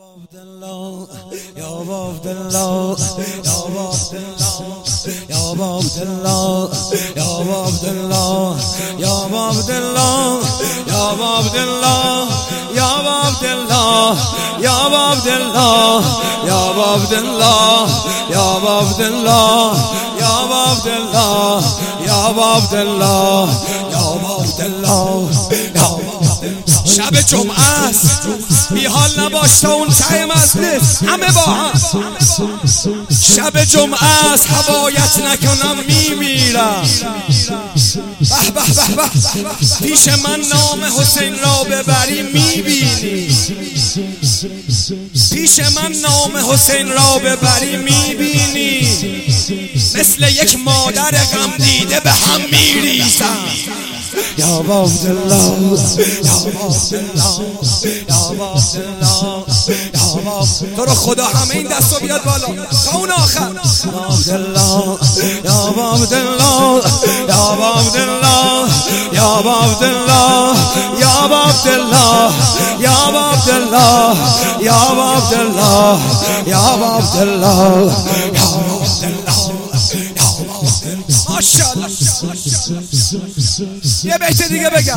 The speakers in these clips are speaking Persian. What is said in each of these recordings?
Abdullah, Ya Abdullah, Ya Abdullah, Ya Abdullah, Ya Abdullah, Ya Abdullah, Ya Abdullah, Ya Abdullah, Ya Abdullah, Ya Abdullah, Ya Abdullah, Ya Abdullah, Ya Abdullah, Ya Abdullah. شب جمعه است بی حال نباش تا اون ته مجلس همه با هم. شب جمعه است هوایت نکنم میمیرم. به به به به پیش من نام حسین را ببری میبینی. پیش من نام حسین را ببری میبینی. مثل یک مادر غم دیده به هم میریزم. یا عبدالله، یا عبدالله، یا عبدالله، تو رو خدا همه این دستو بیاد بالا تا اون آخر. یا عبدالله، یا عبدالله، یا عبدالله، یا عبدالله، یا عبدالله، یا عبدالله، یا عبدالله، یا عبدالله، یا عبدالله. ماشاءالله. یه بیت دیگه بگم.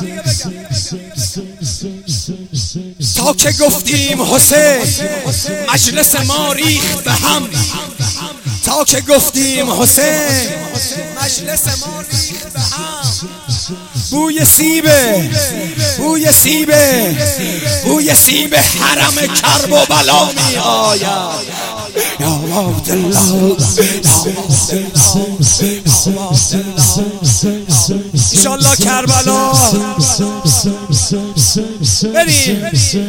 تا که گفتیم حسین مجلس ما ریخت به هم. تا که گفتیم حسین مجلس ما ریخت به هم. بوی سیبه، بوی سیبه، بوی سیبه حرم کرب و بلا می آید. یا عبدالله، یا عبدالله، یا عبدالله. انشالله کربلا بریم.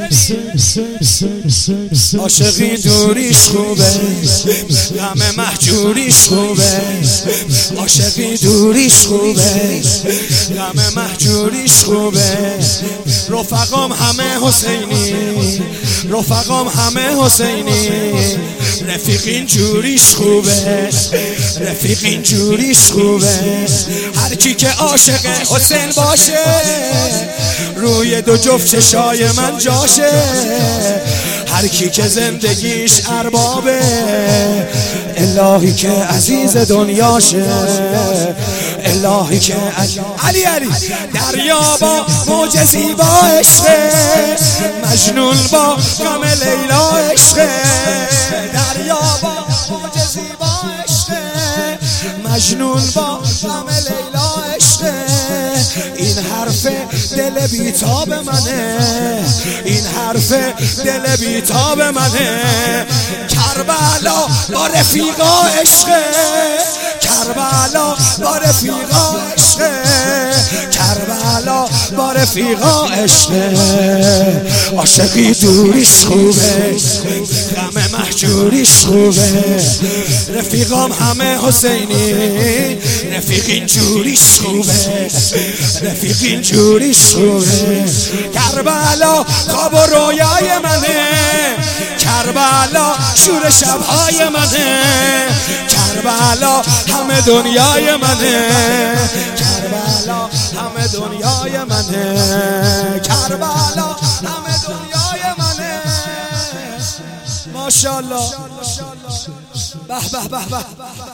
عاشقی دوریش خوبه، غم محجوریش خوبه. عاشقی دوریش خوبه، غم محجوریش خوبه. رفقام همه حسینی، رفقام همه حسینی. رفیق اینجوریش خوبه، رفیق اینجوریش خوبه. هر کی که عاشق حسین باشه روی دو جفت چشای من جاشه. هر کی که زندگیش اربابه الهی که عزیز دنیاشه. الهی که علی علی دریا با موج زیبا عشقه. مجنون با غم لیلا عشقه. دریا با موج زیبا عشقه. مجنون با غم لیلا عشقه. این حرف دل بیتاب منه، این حرف دل بیتاب منه. کربلا با رفیقا عشقه، کربلا با رفیقا عشقه. کربلا با رفیقا عشقه. عاشقی دوریش خوبه، غم محجوریش خوبه. رفیقام همه حسینی، رفیق اینجوریش خوبه، رفیق اینجوریش خوبه. کربلا خواب و رویای منه، کربلا شور شبهای منه. کربلا همه دنیای منه، کربلا همه دنیای منه. کربلا همه دنیای منه. ماشاءالله. به به به به.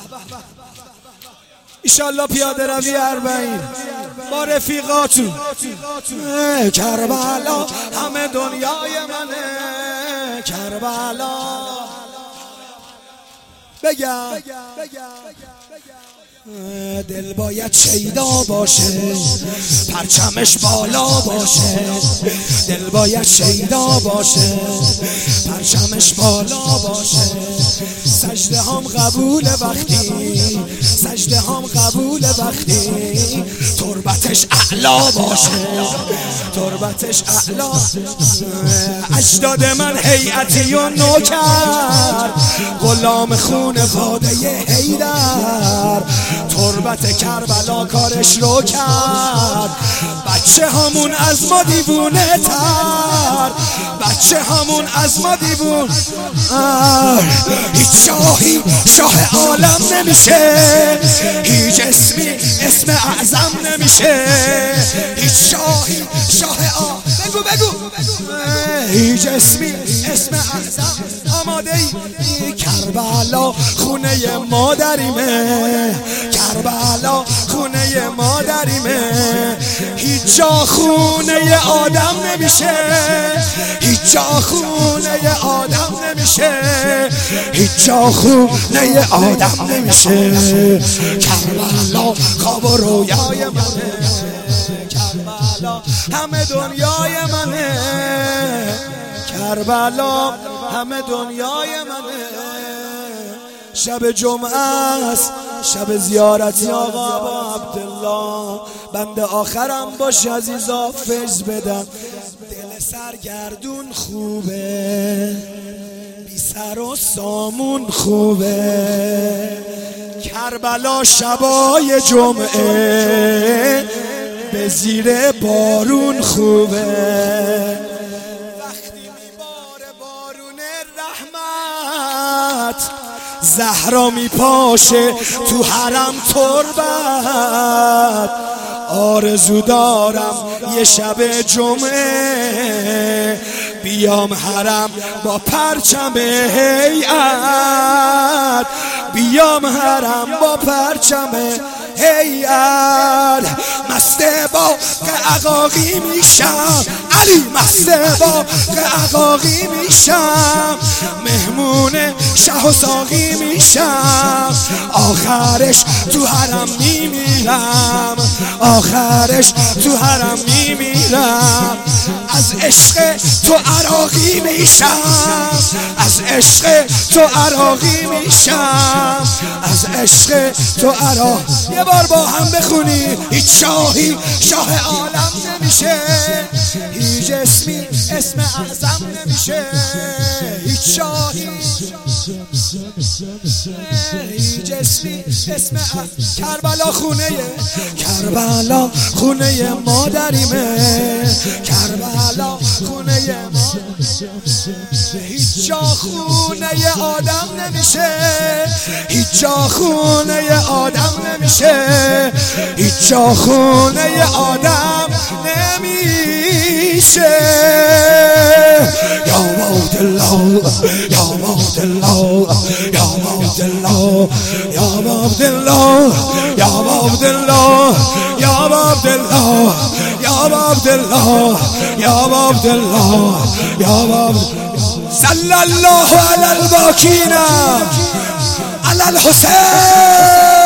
ایشالله پیاده روی 40 با رفیقاتون. کربلا همه دنیای منه. کربلا بگم دل باید شیدا باشه، پرچمش بالا باشه. دل باید شیدا باشه، پرچمش بالا باشه. سجده هم قبول وقتی، سجده هم قبول وقتی تربتش اعلا باشه، تربتش اعلا. اجداد من هیئتی و نوکر، غلام خونواده حیدر. تربت کربلا کارش رو کرد. بچه همون از ما دیوونه تر، بچه همون از ما دیوون. هیچ شاهی شاه عالم نمیشه، هیچ اسمی اسم اعظم نمیشه. نمیشه. هیچ شاهی شاه بگو هیچ اسمی اسم اعظم آماده ای. کربلا خونه مادریمه، کربلا خونه مادریمه. هیچ جا خونه آدم نمیشه، هیچ جا خونه آدم نمیشه، هیچ جا خونه آدم نمیشه. کربلا خواب و رویای منه، کربلا همه دنیای منه، کربلا همه دنیای منه. شب جمعه است، شب زیارتی آقا عبدالله. بنده آخرم باش عزیزا فیض بدم. دل سرگردون خوبه، بی سر و سامون خوبه. کربلا شبای جمعه به زیر بارون خوبه. وقتی میباره بارون رحمت، زهرا میپاشه تو حرم تربت. آرزو دارم یه شب جمعه بیام حرم با پرچم هیئت، بیام حرم با پرچم هیئت. مست باغ عقاقی میشم علی، مست باغ عقاقی میشم. مهمون شه و ساقی میشم. آخرش تو حرم میمیرم، آخرش تو حرم میمیرم. از عشق تو عراقی میشم، از عشق تو عراقی میشم، از عشق تو عراق. یه بار با هم بخونی. هیچ شاهی شاه عالم نمیشه، هیچ اسمی اسم اعظم نمیشه. هیچ شاهی هیچ اسمی اسم کربلا خونه، کربلا خونه مادریمه، کربلا خونه هیچ جا خونه آدم نمیشه، هیچ جا خونه آدم نمیشه، هیچ جا خونه آدم نمیشه. یا عبدالله یا عبدالله یا عبدالله یا عبدالله یا عبدالله یا عبدالله یا عبدالله یا عبدالله یا عبدالله. صلی الله علی الباکین علی الحسین.